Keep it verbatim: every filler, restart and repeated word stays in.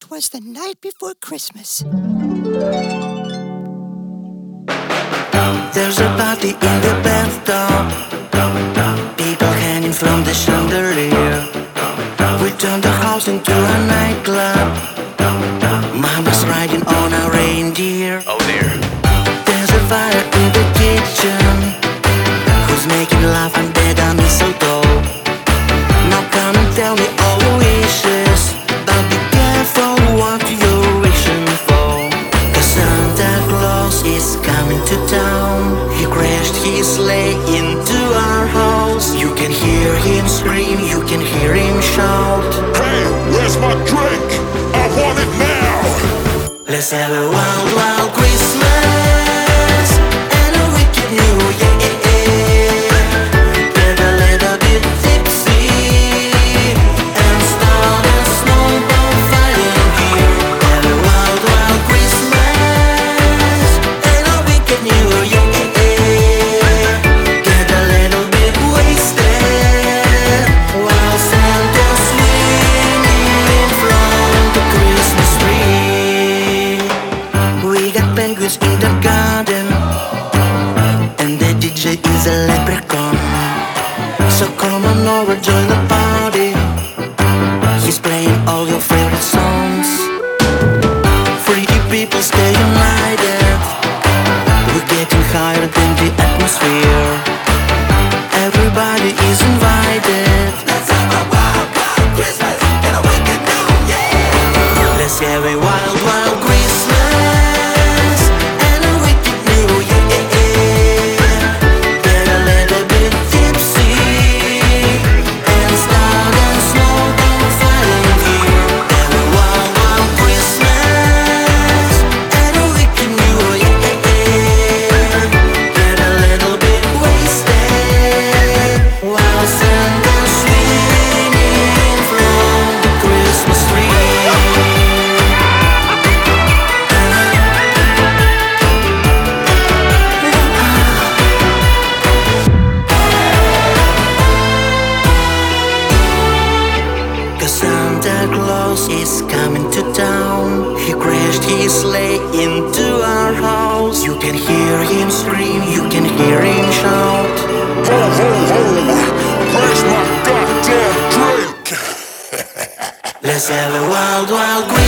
It was the night before Christmas. There's a party in the bathtub. People hanging from the chandelier. We turned the house into a nightclub. Mama's riding on a reindeer. Oh dear. There's a fire in the kitchen. Who's making love under the mistletoe? Now come and tell me all your wishes, but be careful what you're wishing for. Cause Santa Claus is coming to town. He crashed his sleigh into our house. You can hear him scream, you can hear him shout. Hey, where's my drink? I want it now! Let's have a wild, wild Christmas and a wicked New Year. Get a little bit tipsy and start a snowball fighting here. Have a wild, wild Christmas and a wicked New Year. Get a little bit wasted while Santa's swinging from the Christmas tree. We got penguins in the garden, and the D J is a leprechaun. So come on over, join the party. He's playing all your favorite songs. Freaky people stay united. We're getting higher than the atmosphere. Everybody is invited. Let's have a wild, wild Christmas and a wicked New Year. Let's have a wild, wild Christmas and a wicked New Year. Get a little bit tipsy and start a snowball fighting here. Have a wild, wild Christmas and a wicked New Year. Get a little bit wasted while Santa's swinging from the Christmas tree. Cause Santa Claus is coming to town. He crashed his sleigh into our house. You can hear him scream, you can hear him shout. Ho, ho, ho! Where's my goddamn drink? Let's have a wild, wild